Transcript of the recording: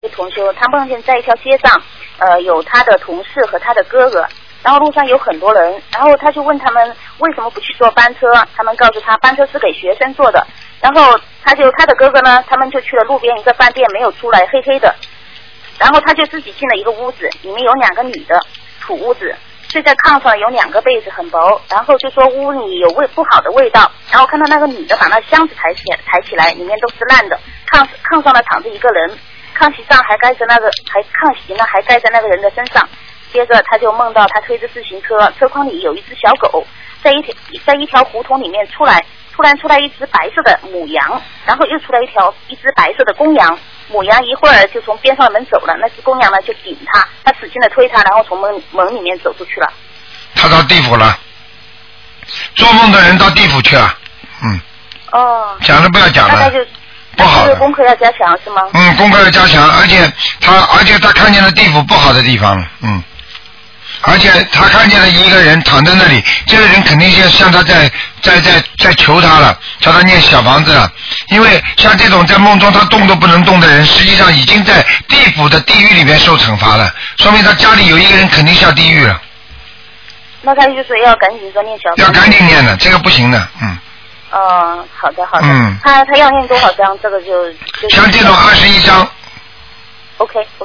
同修，他梦见在一条街上，有他的同事和他的哥哥，然后路上有很多人，然后他就问他们为什么不去坐班车，他们告诉他班车是给学生坐的，然后他的哥哥呢，他们就去了路边一个饭店，没有出来，黑黑的，然后他就自己进了一个屋子，里面有2个女的，土屋子，睡在炕上，有2个被子很薄，然后就说屋里有不好的味道，然后看到那个女的把那箱子抬起来，里面都是烂的，炕上呢躺着一个人，炕席上还盖着炕席呢还盖在那个人的身上。接着他就梦到他推着自行车，车筐里有一只小狗，在一条胡同里面突然出来一只白色的母羊，然后又出来一只白色的公羊，母羊一会儿就从边上的门走了，那只公羊呢就顶他使劲的推他，然后从门里面走出去了。 他到地府了，做梦的人到地府去了。哦。讲了不要讲了。 大概就不好的。这个功课要加强是吗？ 功课要加强，而且他看见了地府不好的地方。而且他看见了一个人躺在那里，这个人肯定像他在求他了，叫他念小房子了。因为像这种在梦中他动都不能动的人，实际上已经在地府的地狱里面受惩罚了，说明他家里有一个人肯定下地狱了。 那他就说要赶紧说念小房子。 要赶紧念的，这个不行的。 好的。他要念多少章？这个就像这种21章。 OK。